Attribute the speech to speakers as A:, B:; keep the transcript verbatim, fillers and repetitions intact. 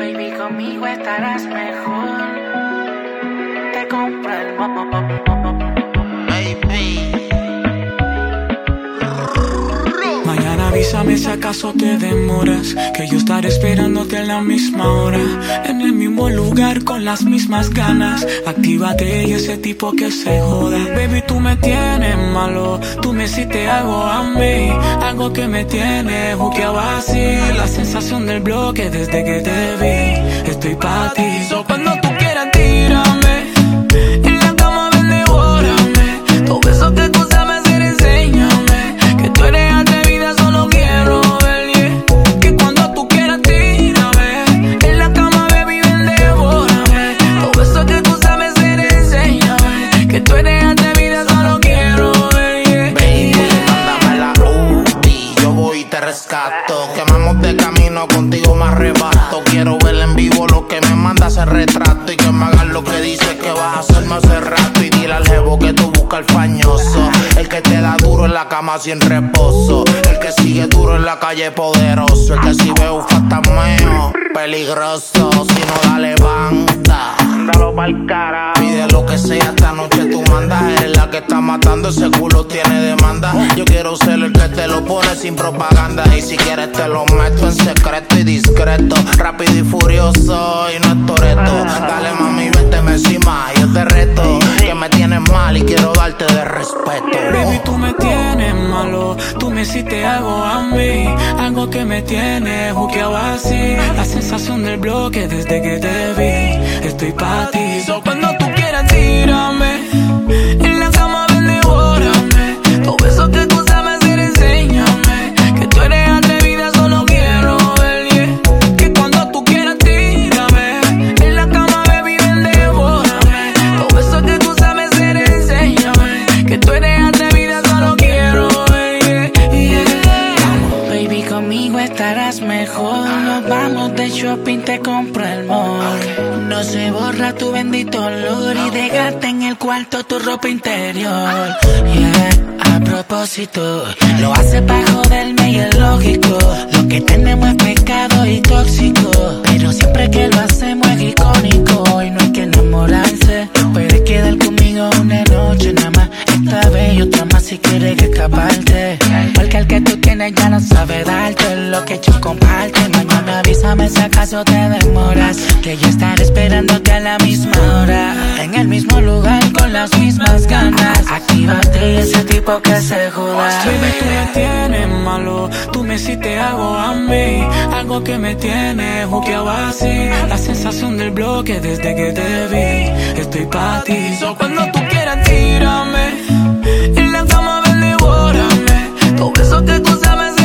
A: Baby, conmigo estarás mejor. Te compro el mo, mo, mo, mo, mo. Baby.
B: Mañana avísame si acaso te demoras, que yo estaré esperándote a la misma hora, en el mismo lugar con las mismas ganas. Actívate y ese tipo que se joda. Baby, tú me tienes malo, tú me hiciste algo a mí, algo que me tiene juqueado así. La sensación del bloque desde que te vi, estoy pa' ti. So cuando tú quieras tírame, en la cama ven devórame, todo eso que tú sabes hacer enséñame, que tú eres atrevida, solo quiero ver, yeah. Que cuando tú quieras tírame, en la cama baby ven devórame, todo eso que tú sabes hacer enséñame, que tú eres atrevida, solo quiero ver, yeah.
C: Baby, mándame la U B I, yo voy y te rescato. Quemamos de camino, contigo me arrebato. Quiero ver en vivo lo que me manda ese retrato, y que me hagas lo que dices que vas a hacerme hace rato. Y dile al jevo que tú buscas el fañoso, el que te da duro en la cama sin reposo, el que sigue duro en la calle poderoso, el que si ve un fantasmeo peligroso, si no da levanta, dalo pa'l cara. Pide lo que sea, esta noche tú mandas. Eres la que está matando, ese culo tiene demanda. Yo quiero ser el que te lo pone sin propaganda, y si quieres te lo meto en secreto y discreto, rápido y furioso y no es Toretto. Dale mami, vénteme encima, yo te reto, que me tienes mal y quiero darte de respeto.
B: Baby, tú me tienes malo, tú me hiciste algo a mí, algo que me tiene juqueado así. La sensación del bloque desde que te vi, estoy pa' ti. So cuando tú quieras tírame, en la cama ven devórame, todo eso que tú sabes hacer enséñame, que tú eres atrevida, solo quiero ver, yeah. Que cuando tú quieras tírame, en la cama baby ven devórame, todo eso que tú sabes hacer enséñame, que tú eres atrevida, solo quiero ver, yeah, yeah.
A: Baby, conmigo estarás mejor. Nos vamos de shopping, te compro el mall. No se borra tu bendito olor y dejaste en el cuarto tu ropa interior. Yeah, a propósito, lo hace pa' joderme y es lógico. Lo que tenemos es pecado y tóxico, pero siempre que lo hacemos es icónico. Y no hay que enamorarse, puedes quedar conmigo una noche nada más, esta vez y otra más si quieres escaparte, porque el que tú tienes ya no sabe darte lo que yo comparte. Mañana avísame si acaso te demoras, que yo estaré esperándote a la misma hora, en el mismo lugar con las mismas ganas. Actívate y ese tipo que se joda.
B: Baby, tú me tienes malo, tú me hiciste algo a mí, algo que me tiene juqueado así. La sensación del bloque desde que te vi, estoy pa' ti. So cuando tú quieras tírame, en la cama ven devórame, todo eso que tú sabes